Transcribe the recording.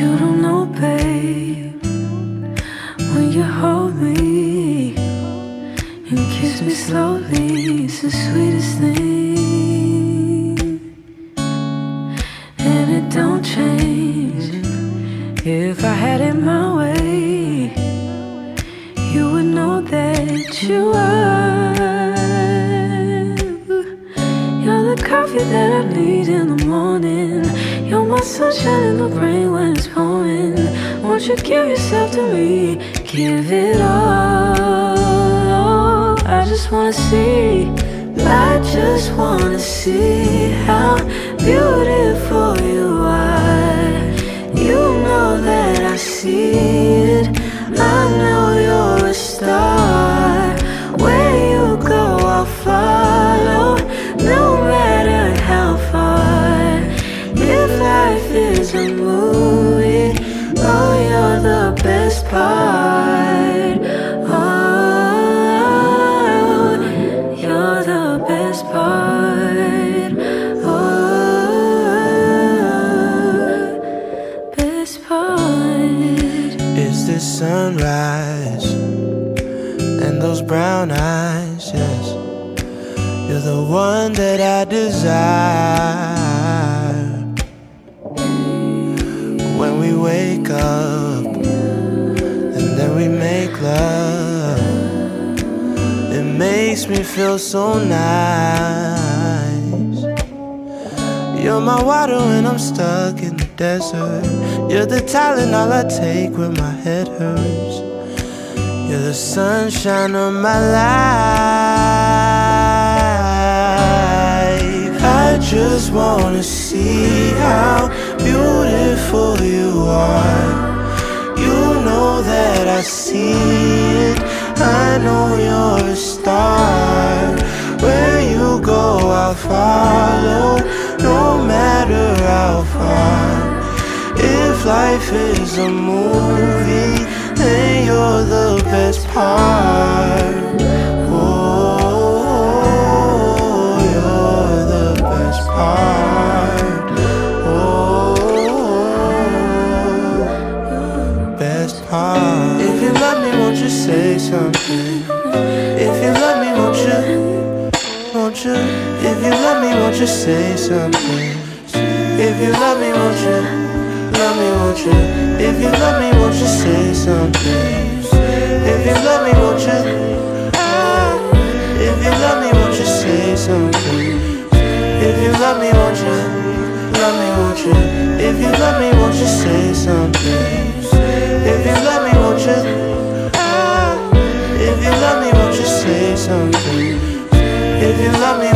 You don't know, babe, when you hold me and kiss me slowly, it's the sweetest thing. And it don't change. If I had it my way, you would know that you are. You're the coffee that I need in the morning. You're my sunshine in the rain when it's pouring. Won't you give yourself to me? Give it all. I just wanna see. I just wanna see how beautiful you are. You know that I see it. I know you're a star. Where you go, I'll follow, no matter how far. If life is a movie, oh, you're the best part. Oh, you're the best part. Oh, best part. It's the sunrise and those brown eyes, yes. You're the one that I desire. When we wake up and then we make love, it makes me feel so nice. You're my water when I'm stuck in the desert. You're the Tylenol I take when my head hurts. You're the sunshine of my life. I just wanna see how beautiful you are. You know that I see it. I know you're a star. Where you go, I'll follow, no matter how far. If life is a movie, then you're the best part. Oh, you're the best part. Oh, best part. If you love me, won't you say something? If you love me, won't you? Won't you? If you love me, won't you say something? If you love me, won't you? Love me, won't you? If you love me, won't you say something? If you love me, won't you? If you love me, won't you say something? If you love me, won't you? Love me, won't you? If you love me, won't you say something? If you love me, won't you? If you love me, won't you say something? If you love me,